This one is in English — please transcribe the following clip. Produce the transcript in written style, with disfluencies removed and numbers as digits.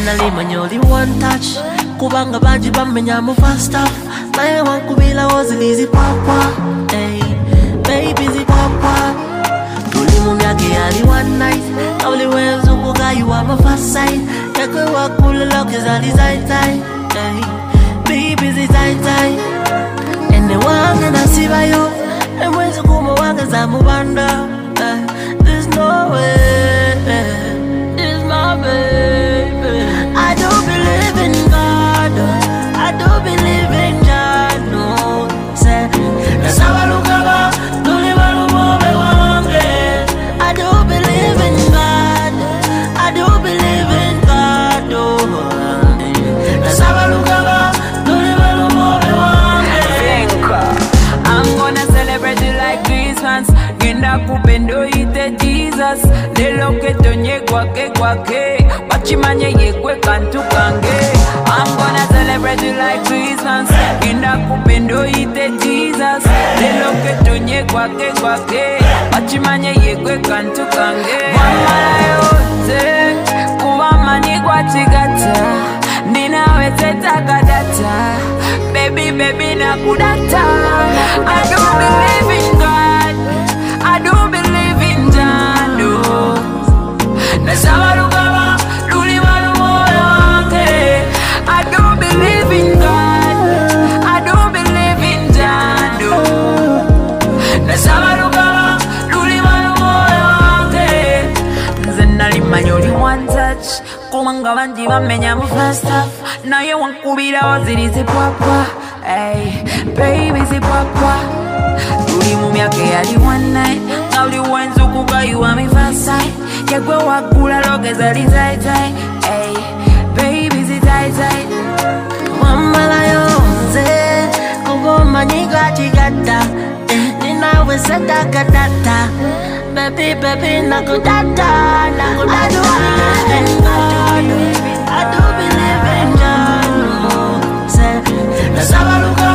nali manyoli one touch kubanga banji bamenya mu fast stuff naye wankubila wozilizi papa hey baby zi papa tuli mu myaka yali one night kawuli wenzukuka you are my first sight yakwe wakula loke zali zaitai hey baby zi zaitai ene wange nasibayo emwezi kuma wange za mubanda there's no way it's my baby I do believe in God I do believe in God no say nasabalukaba tuli balumobe wange I do believe in God I do believe in God nasabalukaba tuli balumobe wange I'm gonna celebrate you like Christmas Genda kupendo ite Jesus Lelo ketonye kwake Wachimanye yekwe kantu kange I'm gonna celebrate you like Christmas Genda kupendo ite Jesus Lelo ketonye kwake Wachimanye yekwe kantu kange Wamala yote Kuwamani kwa chigata Ninawe tetaka data Baby nakudata I don't believe in God I don't believe in Jando Nasabalukaba luli balumoyo wange I don't believe in God I don't believe in Jando Nasabalukaba luli balumoyo wange Nze nali manyoli one touch Kumanga banji bamenya mu fast stuff naye wankubira wazirizi papa hey baby zi papa tuli mu myaka yali one night kawuli wenzukuka you are my first sight yakwe wakula loke zali zaitai hey baby zi zaitai wamala yonze kubomanyiga chigata ninawe setakatata baby nakudata I do believe in God I do believe in God say nasabaluka